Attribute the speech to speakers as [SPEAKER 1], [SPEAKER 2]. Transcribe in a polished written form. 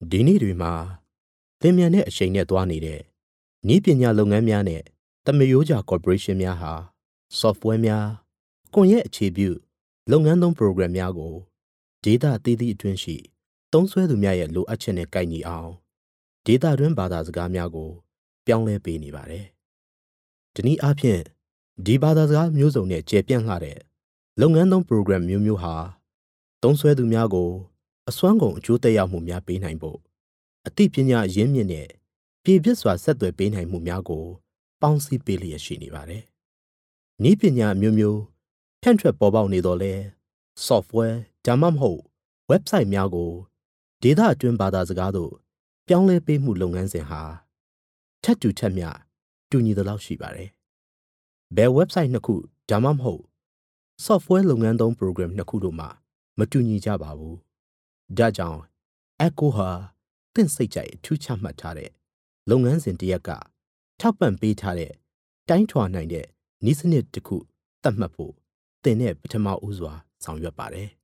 [SPEAKER 1] ဒီနေ့တွေမှာသင်မြန်တဲ့အချိန်နဲ့သွားနေတဲ့နည်းပညာလုပ်ငန်းများနဲ့သမယိုးကျကော်ပိုရေးရှင်းများဟာ software များကွန်ရက်အခြေပြုလုပ်ငန်းသုံး program များကိုဒေတာအသီးသီးအတွင်းရှိသုံးစွဲသူများရဲ့လိုအပ်ချက်နဲ့ကိုက်ညီအောင်ဒေတာတွင်းဘာသာစကားများကိုပြောင်းလဲပေးနေပါတယ်။ဒီနည်းအားဖြင့်ဒီဘာသာစကားမျိုးစုံနဲ့ကျေပြန့်လှတဲ့လုပ်ငန်းသုံး program မျိုးမျိုးဟာသုံးစွဲသူများကိုအစွမ်းကုန်အကျိုးသက်ရောက်မှုများပေးနိုင်ဖို့အသိပညာရင်းမြစ်နဲ့ပြည်ပြည့်စွာဆက်သွယ်ပေးနိုင်မှုများကိုပေါင်းစည်းပေးလျက်ရှိနေပါတယ်။နည်းပညာမျိုးမျိုးဖြန့်ထွက်ပေါ်ပေါက်နေတော့လဲ software ဒါမှမဟုတ် website များကိုဒေတာအတွင်းဘာသာစကားသို့ပြောင်းလဲပေးမှုလုပ်ငန်းစဉ်ဟာထက်တူထက်မျှတူညီသလောက်ရှိပါတယ်။ဘယ် website နှစ်ခုဒါမှမဟုတ် software လုပ်ငန်းသုံး program နှစ်ခုတို့မှမတူညီကြပါဘူး။ဒါကြောင့် Echo ဟာသင်စိတ်ကြိုက်အထူးချမှတ်ထားတဲ့လုပ်ငန်းစဉ်တစ်ရပ်ကထောက်ပံ့ပေးထားတဲ့တိုင်းထွာနိုင်တဲ့နည်းစနစ်တစ်ခုသတ်မှတ်ဖို့သင်နဲ့ပထမဦးစွာဆောင်ရွက်ပါတယ်